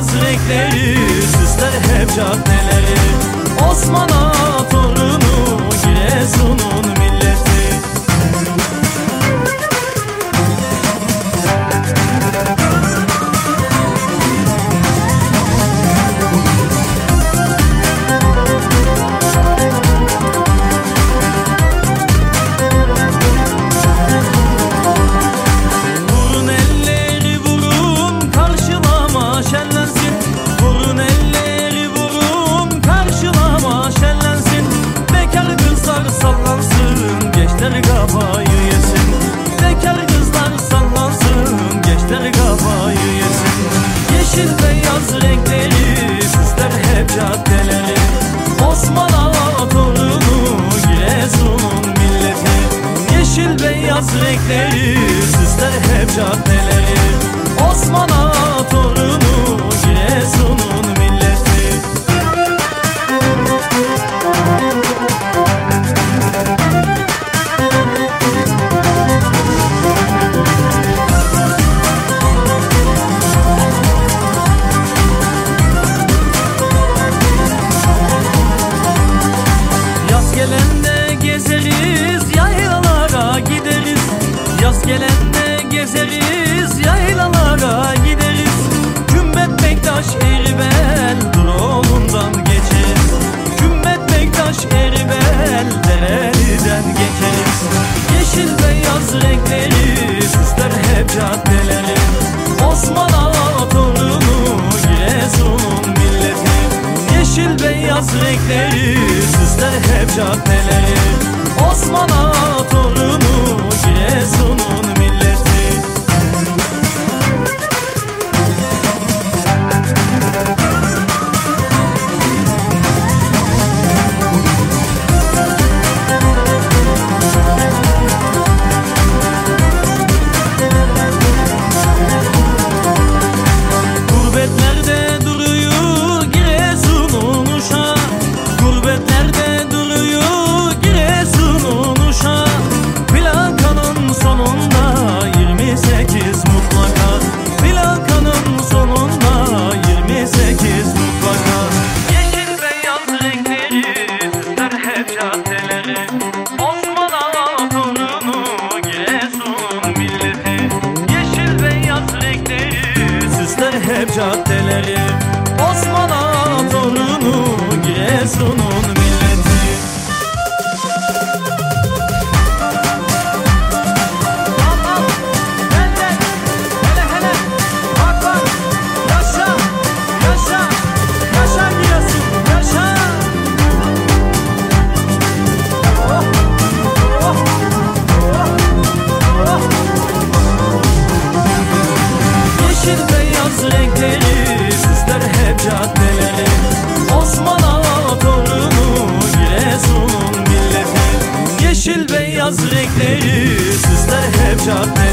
renkleri süsler hep caddeleri. Osman Ağa torunu Giresun'un milleti. Vurun elleri vurun karşılama şenlensin. Vurun elleri vurun karşılama şenlensin. Bekar kızlar sallansın, gençler kafayı yesin. Bekar kızlar sallansın, gençler kafayı yesin. Yeşil beyaz renkleri süsler hep caddeleri. Osman Ağa torunu Giresun'un milleti. Yeşil beyaz renkleri süsler hep caddeleri. Osman Ağa torunu Giresun'un milleti. Yaz gelende gezeriz, yaylalara gideriz. Yaz gelende gezeriz, yaylalara gideriz. Kümbet Bektaş Eribel Duroğlu'ndan geçeriz. Kümbet Bektaş Eribel Dereli'den geçeriz. Yeşil beyaz renkleri süsler hep caddeleri. Osman Ağa torunu Giresun'un milleti. Yeşil beyaz renkleri süsler hep caddeleri. Osman Ağa torunu Giresun'un milleti. Gurbetlerde duruyor Giresun'un uşağı. Gurbetlerde duruyor Giresun'un uşağı. Plakanın sonunda 28 mutlaka. Plakanın sonunda 28 mutlaka. Yeşil beyaz renkleri süsler hep caddeleri. Osman Ağa torunu Giresun'un milleti. Yeşil beyaz renkleri süsler hep caddeleri. Osman Ağa torunu Giresun'un milleti. Al gel gel, hele hele, bak bak, yaşa yaşa, yaşa Giresun yaşa. Oh, oh, oh, oh. Yeşil beyaz renkleri süsler hep caddeleri. Osman Ağa torunu Giresun'un milleti. Yeşil beyaz renkleri süsler hep caddeleri.